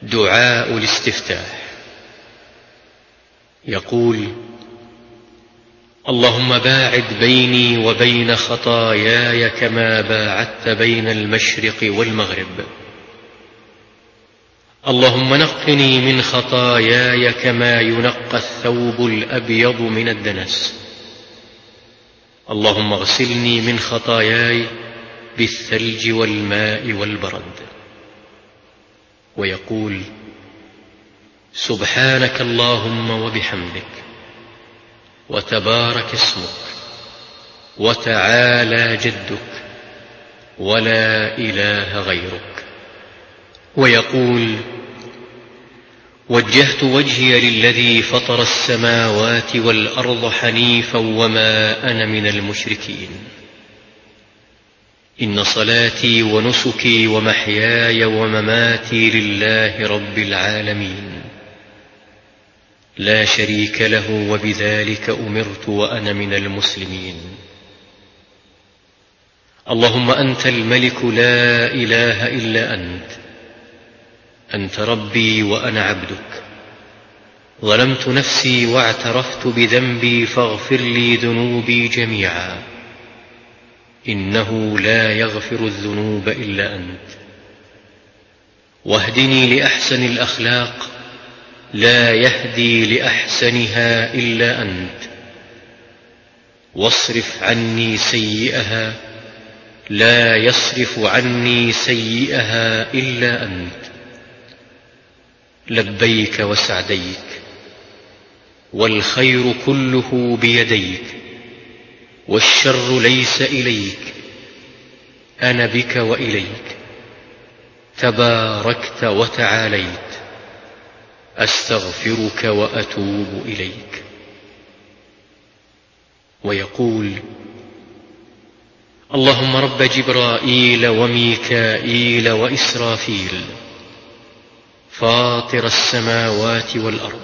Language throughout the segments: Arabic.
دعاء الاستفتاح. يقول: اللهم باعد بيني وبين خطاياي كما باعدت بين المشرق والمغرب. اللهم نقني من خطاياي كما ينقى الثوب الأبيض من الدنس. اللهم اغسلني من خطاياي بالثلج والماء والبرد. ويقول: سبحانك اللهم وبحمدك، وتبارك اسمك، وتعالى جدك، ولا إله غيرك. ويقول: وجهت وجهي للذي فطر السماوات والأرض حنيفا وما أنا من المشركين. إن صلاتي ونسكي ومحياي ومماتي لله رب العالمين، لا شريك له، وبذلك أمرت وأنا من المسلمين. اللهم أنت الملك لا إله إلا أنت. أنت ربي وأنا عبدك. ظلمت نفسي واعترفت بذنبي، فاغفر لي ذنوبي جميعا، إنه لا يغفر الذنوب إلا أنت. واهدني لأحسن الأخلاق، لا يهدي لأحسنها إلا أنت. واصرف عني سيئها، لا يصرف عني سيئها إلا أنت. لبيك وسعديك، والخير كله بيديك، والشر ليس إليك، أنا بك وإليك. تباركت وتعاليت، أستغفرك وأتوب إليك. ويقول: اللهم رب جبرائيل وميكائيل وإسرافيل، فاطر السماوات والأرض،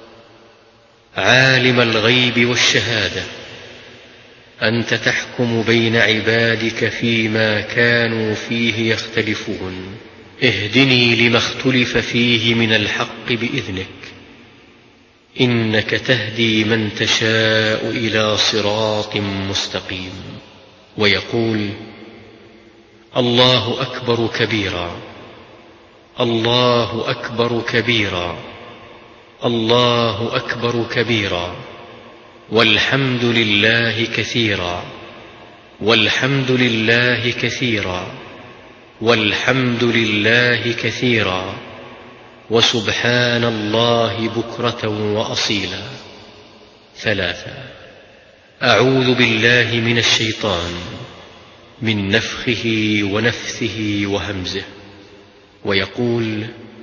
عالم الغيب والشهادة، أنت تحكم بين عبادك فيما كانوا فيه يختلفون. اهدني لما اختلف فيه من الحق بإذنك، إنك تهدي من تشاء إلى صراط مستقيم. ويقول: الله أكبر كبيرا، الله أكبر كبيرا، الله أكبر كبيرا، والحمد لله كثيرا، والحمد لله كثيرا، والحمد لله كثيرا، وسبحان الله بكرة وأصيلا. 3. أعوذ بالله من الشيطان، من نفخه ونفثه وهمزه. ويقول: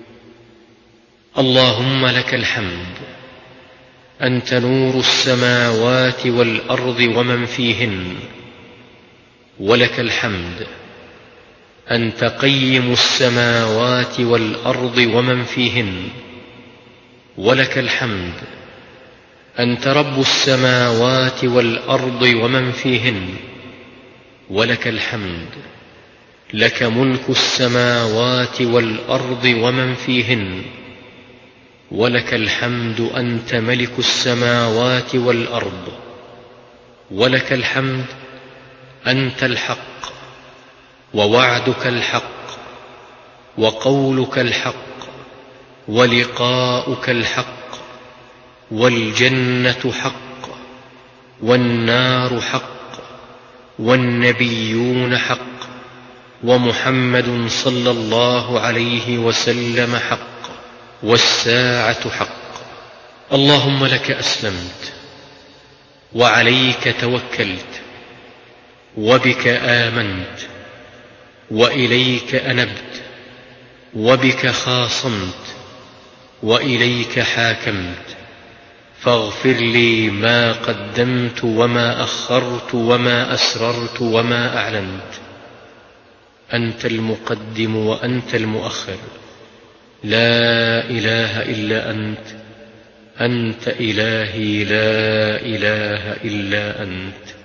اللهم لك الحمد، أنت نور السماوات والأرض ومن فيهن، ولك الحمد، أنت قيم السماوات والأرض ومن فيهن، ولك الحمد، أنت رب السماوات والأرض ومن فيهن، ولك الحمد، لك ملك السماوات والأرض ومن فيهن، ولك الحمد، أنت ملك السماوات والأرض، ولك الحمد، أنت الحق، ووعدك الحق، وقولك الحق، ولقاؤك الحق، والجنة حق، والنار حق، والنبيون حق، ومحمد صلى الله عليه وسلم حق، والساعة حق. اللهم لك أسلمت، وعليك توكلت، وبك آمنت، وإليك أنبت، وبك خاصمت، وإليك حاكمت. فاغفر لي ما قدمت وما أخرت وما أسررت وما أعلنت. أنت المقدم وأنت المؤخر، لا إله إلا أنت. أنت إلهي، لا إله إلا أنت.